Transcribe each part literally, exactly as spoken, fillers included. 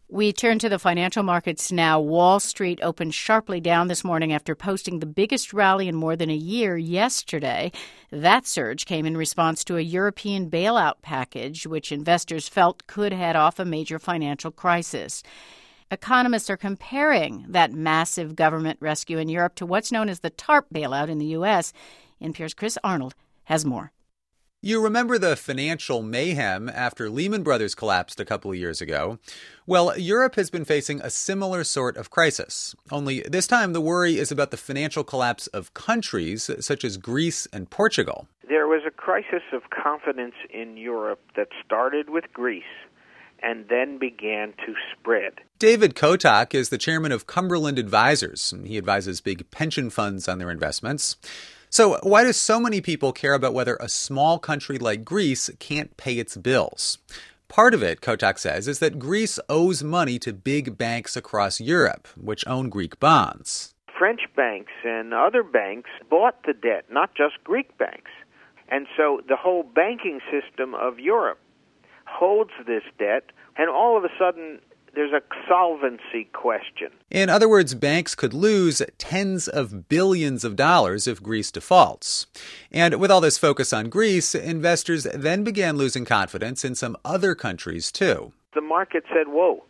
We turn to the financial markets now. Wall Street opened sharply down this morning after posting the biggest rally in more than a year yesterday. That surge came in response to a European bailout package, which investors felt could head off a major financial crisis. Economists are comparing that massive government rescue in Europe to what's known as the TARP bailout in the U S. N P R's Chris Arnold has more. You remember the financial mayhem after Lehman Brothers collapsed a couple of years ago? Well, Europe has been facing a similar sort of crisis. Only this time the worry is about the financial collapse of countries such as Greece and Portugal. There was a crisis of confidence in Europe that started with Greece and then began to spread. David Kotak is the chairman of Cumberland Advisors. He advises big pension funds on their investments. So why do so many people care about whether a small country like Greece can't pay its bills? Part of it, Kotak says, is that Greece owes money to big banks across Europe, which own Greek bonds. French banks and other banks bought the debt, not just Greek banks. And so the whole banking system of Europe holds this debt, and all of a sudden there's a solvency question. In other words, banks could lose tens of billions of dollars if Greece defaults. And with all this focus on Greece, investors then began losing confidence in some other countries, too. The market said, whoa,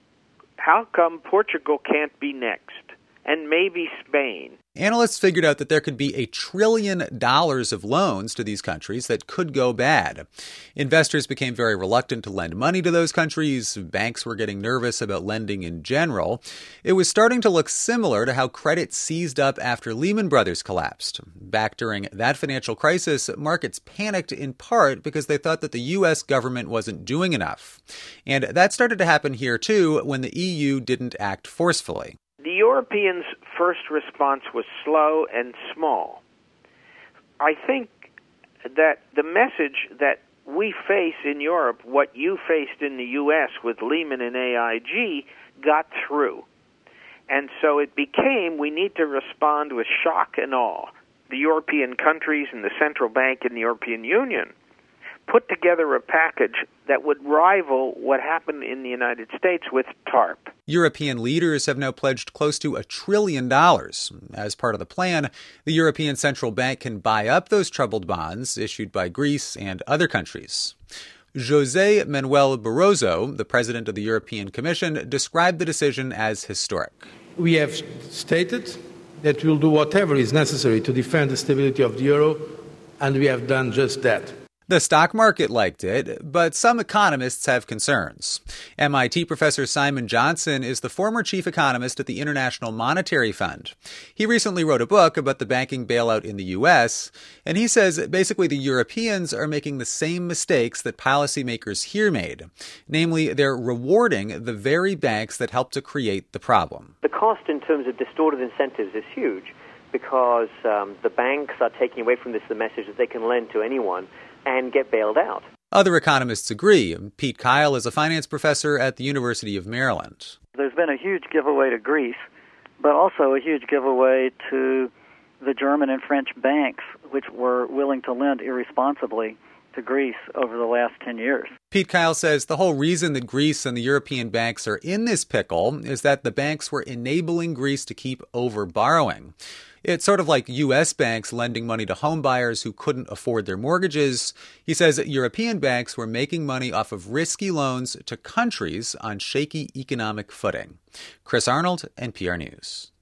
how come Portugal can't be next? And maybe Spain. Analysts figured out that there could be a trillion dollars of loans to these countries that could go bad. Investors became very reluctant to lend money to those countries. Banks were getting nervous about lending in general. It was starting to look similar to how credit seized up after Lehman Brothers collapsed. Back during that financial crisis, markets panicked in part because they thought that the U S government wasn't doing enough. And that started to happen here, too, when the E U didn't act forcefully. The Europeans' first response was slow and small. I think that the message that we face in Europe, what you faced in the U S with Lehman and A I G, got through. And so it became, we need to respond with shock and awe. The European countries and the Central Bank and the European Union put together a package that would rival what happened in the United States with TARP. European leaders have now pledged close to a trillion dollars. As part of the plan, the European Central Bank can buy up those troubled bonds issued by Greece and other countries. José Manuel Barroso, the president of the European Commission, described the decision as historic. We have stated that we will do whatever is necessary to defend the stability of the euro, and we have done just that. The stock market liked it, but some economists have concerns. M I T professor Simon Johnson is the former chief economist at the International Monetary Fund. He recently wrote a book about the banking bailout in the U S, and he says basically the Europeans are making the same mistakes that policymakers here made. Namely, they're rewarding the very banks that helped to create the problem. The cost in terms of distorted incentives is huge because um, the banks are taking away from this the message that they can lend to anyone and get bailed out. Other economists agree. Pete Kyle is a finance professor at the University of Maryland. There's been a huge giveaway to Greece, but also a huge giveaway to the German and French banks, which were willing to lend irresponsibly to Greece over the last ten years. Pete Kyle says the whole reason that Greece and the European banks are in this pickle is that the banks were enabling Greece to keep over-borrowing. It's sort of like U S banks lending money to home buyers who couldn't afford their mortgages. He says that European banks were making money off of risky loans to countries on shaky economic footing. Chris Arnold, N P R News.